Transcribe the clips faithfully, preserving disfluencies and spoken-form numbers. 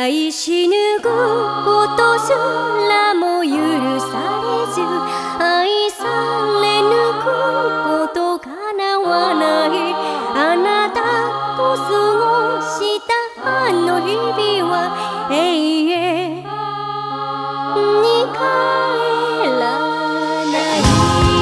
愛しぬくことすらも許されず、愛されぬくこと叶わない。あなたと過ごしたあの日々は永遠に帰らない。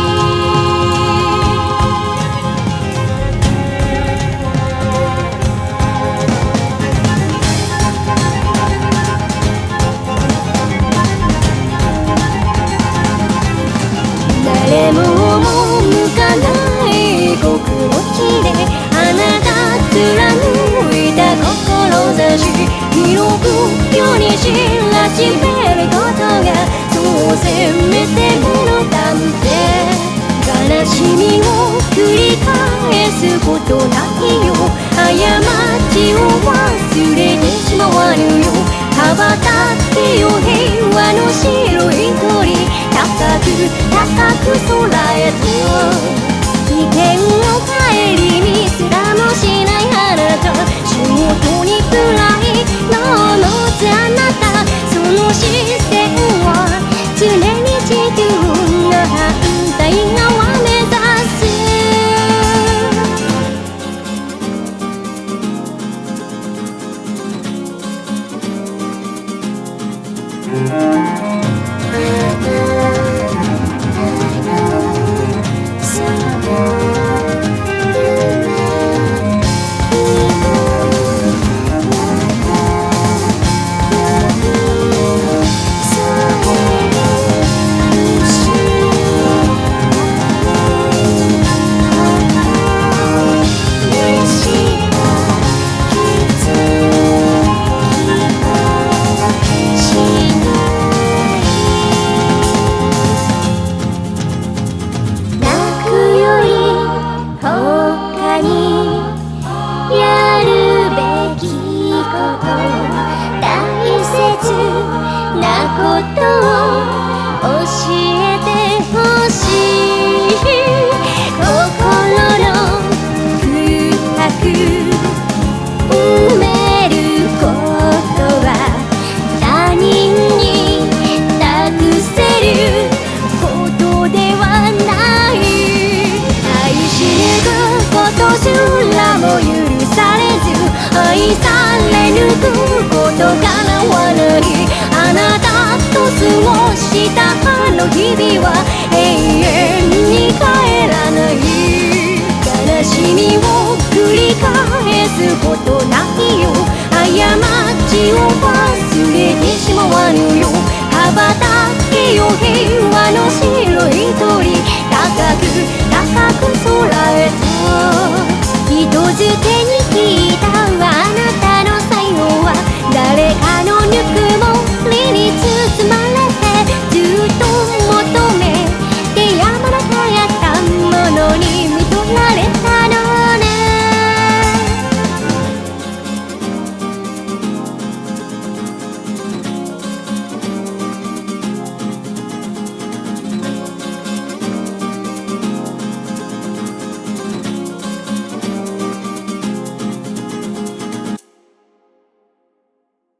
誰も赴かない極の地であなた貫いた志、広く世に知らしめることがそうせめてもの探偵。悲しみを繰り返すことないよ、過ちを忘れてしまわぬよ。羽ばたけよ平和の白い鳥、高く高く空へと。危険を顧みすらもしないあなた、仕事にくらいののつあなた、その視線は常に地球の反対側目指す。ことを教えてほしい。心の空白埋めることは他人に託せることではない。愛しぬくことすらも許されず、愛されぬくこと叶わない。あなたと過ごしたあの日々は永遠に帰らない。悲しみを繰り返すことないよ、過ちを忘れてしまわぬよ。羽ばたけよ平和の